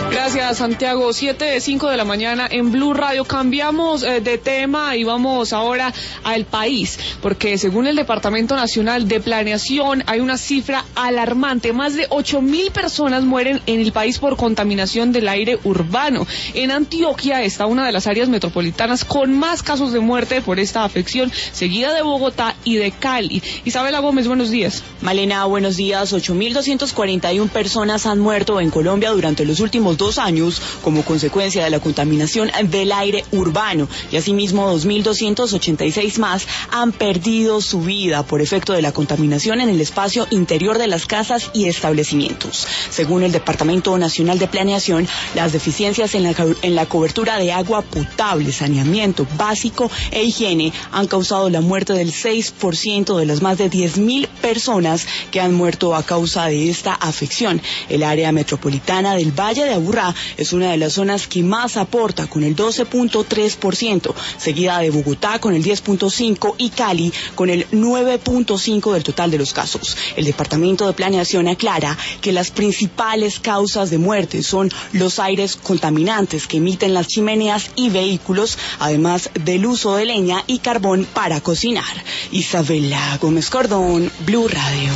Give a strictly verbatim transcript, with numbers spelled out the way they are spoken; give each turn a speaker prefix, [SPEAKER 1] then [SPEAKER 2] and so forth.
[SPEAKER 1] Gracias, Santiago. siete, cinco de la mañana en Blue Radio. Cambiamos eh, de tema y vamos ahora al país, porque según el Departamento Nacional de Planeación hay una cifra alarmante. Más de ocho mil personas mueren en el país por contaminación del aire urbano. En Antioquia está una de las áreas metropolitanas con más casos de muerte por esta afección, seguida de Bogotá y de Cali. Isabela Gómez, buenos días.
[SPEAKER 2] Malena, buenos días. ocho mil doscientas cuarenta y una personas han muerto en Colombia durante los últimos dos años como consecuencia de la contaminación del aire urbano, y asimismo dos mil doscientos ochenta y seis más han perdido su vida por efecto de la contaminación en el espacio interior de las casas y establecimientos. Según el Departamento Nacional de Planeación, las deficiencias en la, en la cobertura de agua potable, saneamiento básico e higiene han causado la muerte del seis por ciento de las más de diez mil personas que han muerto a causa de esta afección. El área metropolitana del Valle de Aburrá es una de las zonas que más aporta, con el doce punto tres por ciento, seguida de Bogotá con el diez punto cinco por ciento y Cali con el nueve punto cinco por ciento del total de los casos. El Departamento de Planeación aclara que las principales causas de muerte son los aires contaminantes que emiten las chimeneas y vehículos, además del uso de leña y carbón para cocinar. Isabela Gómez Cordón, Blue Radio.